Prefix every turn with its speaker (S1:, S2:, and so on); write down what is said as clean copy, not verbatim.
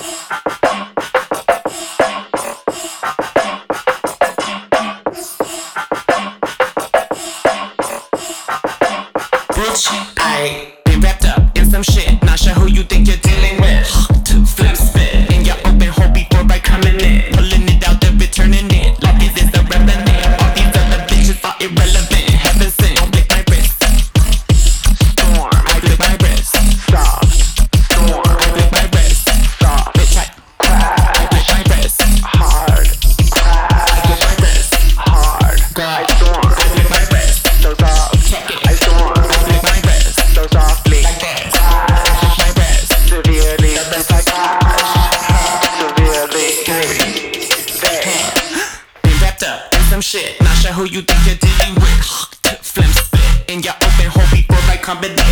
S1: I been wrapped up in some shit, not sure who you think you're dealing with. Flip spit in your open hole before I coming in, pulling it out then returning it like it is irrelevant. All these other bitches are irrelevant. Heaven sent, I flick my wrist. Storm, I flick my wrist. Stop. Storm, I flick my wrist. Stop. Bitch, I flick my wrist. Hard. I flick my wrist. Hard. God. Storm, I flick my wrist. So soft. Check it. I storm. So softly, like this. My wrist, severely, like severely. Been wrapped up in some shit, not sure who you think you're dealing with. Flim spit in your open hole before I come in.